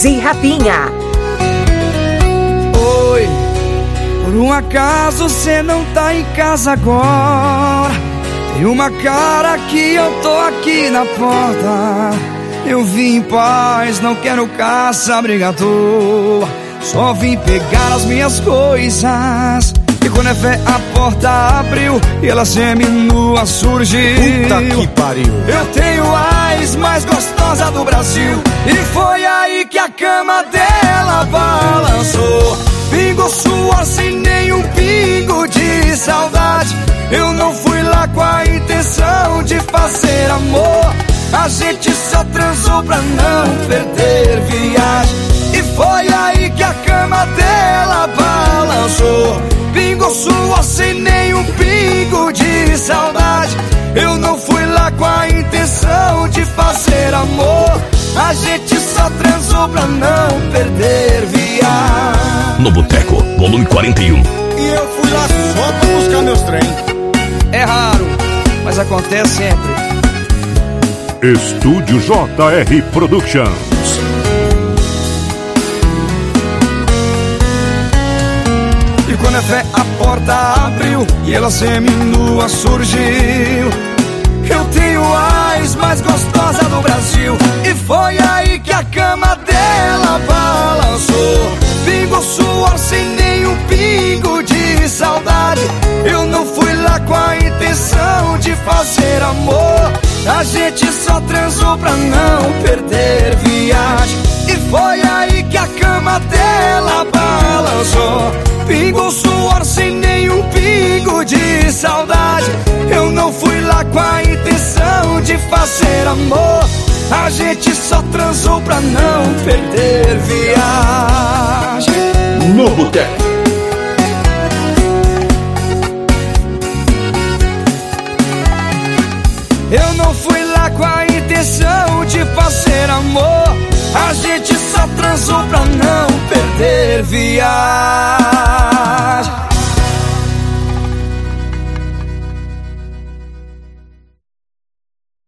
DJ Rapinha. Oi, por um acaso cê não tá em casa agora? Tem uma cara que eu tô aqui na porta. Eu vim em paz, não quero caça, briga à toa. Só vim pegar as minhas coisas. E quando é fé a porta abriu e ela seminua surgiu. Puta que pariu. Eu tenho a ex mais gostosa do Brasil. E foi aí que a cama dela balançou. Pingo suor sem nenhum pingo de saudade. Eu não fui lá com a intenção de fazer amor. A gente só transou pra não perder viagem. E foi aí que a cama dela balançou. Pingo suor sem nenhum pingo de saudade. Eu não fui lá com a intenção de fazer amor. A gente só transou pra não perder viagem. No Boteco, volume 41. E eu fui lá só pra buscar meus trem. É raro, mas acontece sempre. Estúdio JR Productions. E quando é fé a porta abriu e ela seminua surgiu. Eu tenho a ex mais gostosa do Brasil. E foi aí que a cama dela balançou. Pingo suor sem nenhum pingo de saudade. Eu não fui lá com a intenção de fazer amor. A gente só transou pra não perder viagem. E foi aí que a cama dela balançou. Pingo suor sem nenhum pingo de saudade. Eu não fui lá com a intenção de fazer amor. A gente só transou pra não perder viagem. No Boteco. Eu não fui lá com a intenção de fazer amor. A gente só transou pra não perder viagem.